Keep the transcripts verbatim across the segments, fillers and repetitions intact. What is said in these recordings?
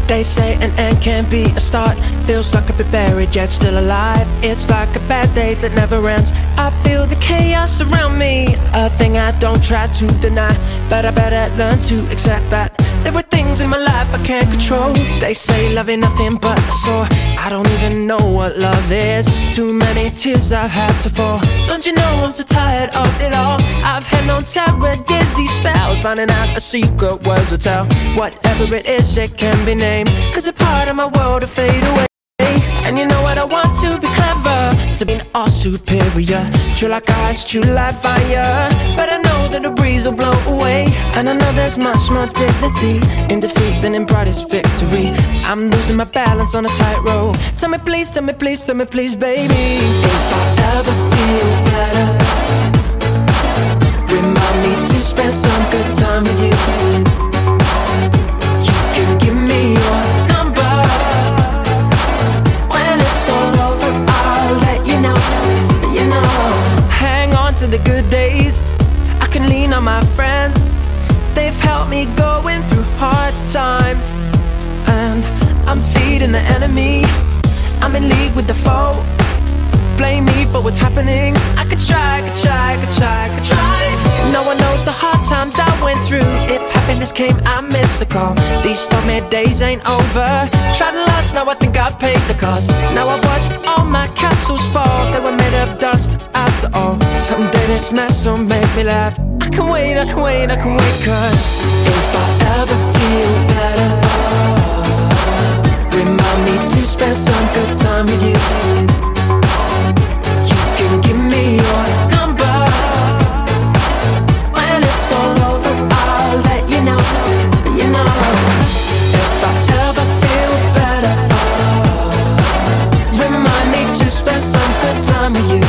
They say an end can be a start. Feels like I've been buried yet still alive. It's like a bad day that never ends. I feel the chaos around me, a thing I don't try to deny, but I better learn to accept that there are things in my life I can't control. They say love ain't nothing but a sore. I don't even know what love is. Too many tears I've had to fall. Don't you know I'm so tired of it all? I've had no terror, dizzy spells, finding out a secret words will tell. Whatever it is, it can be named, 'cause a part of my world will fade away. And you know what, I want to be clever, to be all superior, true like ice, true like fire. But I know that the breeze will blow away, and I know there's much more dignity in defeat than in brightest victory. I'm losing my balance on a tightrope. Tell me please, tell me please, tell me please, baby, if I ever feel better, remind me to spend some good time with you. You can give me your number. When it's all over, I'll let you know, you know. Hang on to the good days, I can lean on my friends. They've helped me going through hard times, and I'm feeding the enemy. I'm in league with the foe. Blame me for what's happening. I could try, I could try, I could try, I could try. No one knows the hard times I went through. If happiness came, I missed the call. These stormy days ain't over. Tried to last, now I think I've paid the cost. Now I've watched all my castles fall. They were made of dust after all. Someday this mess will make me laugh. I can wait, I can wait, I can wait, 'cause if I ever feel better, remind me to spend some good time with you. Can give me your number. When it's all over, I'll let you know, you know. If I ever feel better, remind me to spend some good time with you.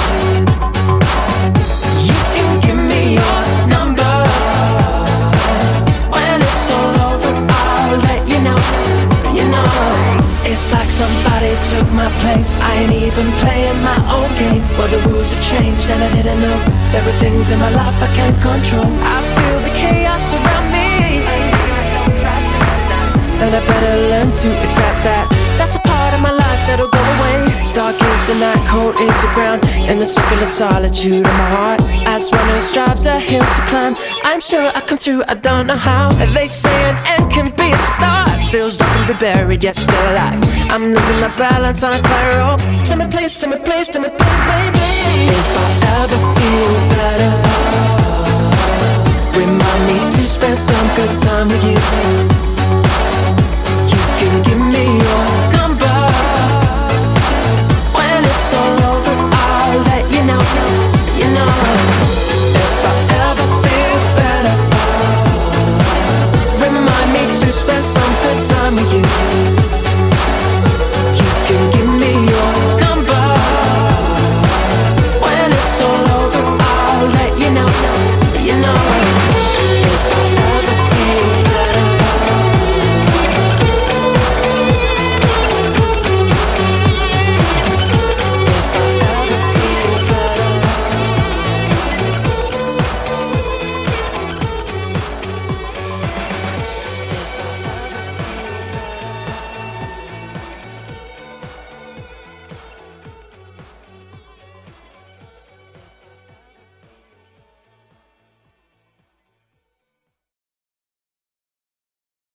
You can give me your number. When it's all over, I'll let you know, you know. It's like somebody took my place. I ain't even playing my own game. Well, the rules have changed and I didn't know. There are things in my life I can't control. I feel the chaos around me, that I better learn to accept that. That's a part of my life that'll go away. Dark is the night, cold is the ground, in the circular solitude of my heart. As one who strives a hill to climb, I'm sure I come through, I don't know how. And they say an end can be a start. Feels like I'm been buried yet still alive. I'm losing my balance on a tightrope. Tell me please, tell me please, tell me please, baby, if I ever feel better, remind me to spend some good time with you.